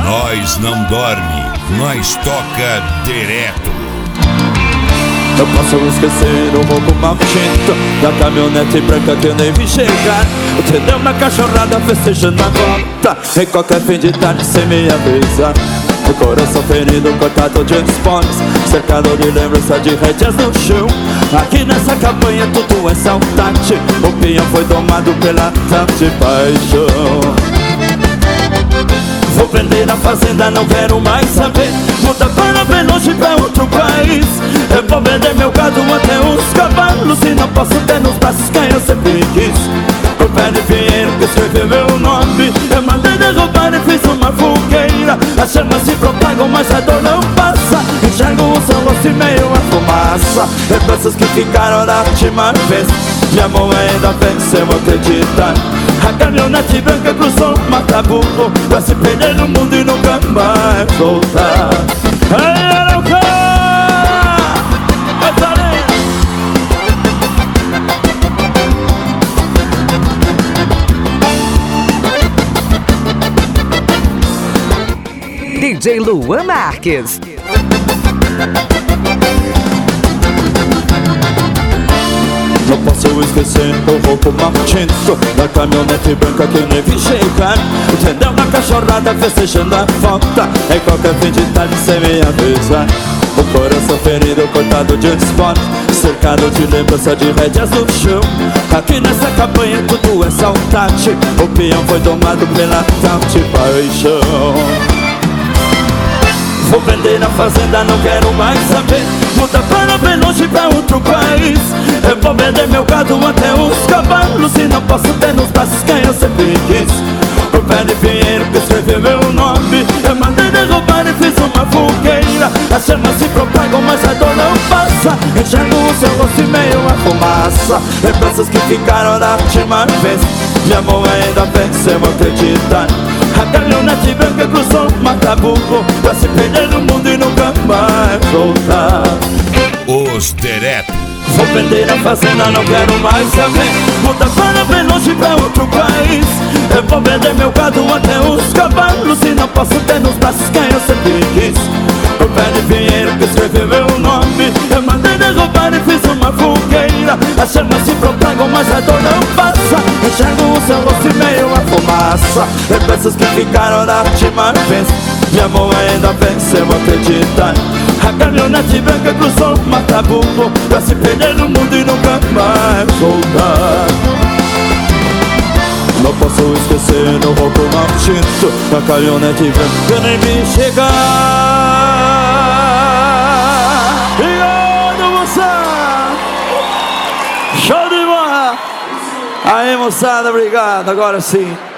Nós não dorme, nós toca direto. Eu posso esquecer o roubo maldito da caminhonete branca que eu nem vi chegar. Eu te dei uma cachorrada festejando a volta em qualquer fim de tarde sem me avisar. O coração ferido, cortado de esportes, cercado de lembrança de rédeas no chão. Aqui nessa campanha tudo é saudade. O pinhão foi domado pela tal de paixão. Vou prender na fazenda, não quero mais saber. Muda para bem longe, pra outro país. Eu vou vender meu gado até os cavalos e não posso ter nos braços quem eu sempre quis. O pé de Pinheiro que escreveu meu nome, eu mandei derrubar e fiz uma fogueira. As chamas se propagam, mas a dor não passa. Enxergo o seu rosto e meio a fumaça. Lembranças que ficaram da última vez. Minha mão ainda venceu acreditar. A caminhonete branca cruzou o Mataburro pra se perder no mundo e nunca mais voltar. Ei, Arauca! DJ Luan Marques. Não posso esquecer o roubo maldito da caminhonete branca que eu nem vi chegar. Entendeu uma cachorrada festejando a volta em qualquer fim de tarde sem me avisar. O coração ferido, cortado de esporte, cercado de lembrança de rédeas no chão. Aqui nessa campanha tudo é saudade. O peão foi domado pela tal de paixão. Vou vender na fazenda, não quero mais saber. Muda para bem longe, pra outro país. Eu vou vender meu gado até os cavalos e não posso ter nos braços quem eu sempre quis. O pé de Pinheiro que escreveu meu nome, eu mandei derrubar e fiz uma fogueira. As chamas se propagam, mas a dor não passa. Enxergo o seu rosto e meio a fumaça. Lembranças que ficaram da última vez. Minha mão ainda venceu acreditar. A caminhonete branca cruzou o Mataburro pra se perder no mundo e nunca mais voltar. Os direto. Vou vender a fazenda, não quero mais saber. Muda para bem longe, pra outro país. Eu vou vender meu gado até os cavalos e não posso ter nos braços quem eu sempre quis. O pé de Pinheiro que escreveu meu nome, eu mandei derrubar e fiz uma fogueira. As chamas se propagam, mas a dor não passa. Enxergo o seu rosto e meio a fumaça. Lembranças que ficaram da última vez. Minha mão ainda venceu acreditar. A caminhonete branca cruzou o Mataburro pra se perder no mundo e nunca mais voltar. Não posso esquecer o roubo maldito da caminhonete branca que eu nem vi chegar. Obrigado, moçada! Show de bola! Aí, moçada, obrigado, agora sim.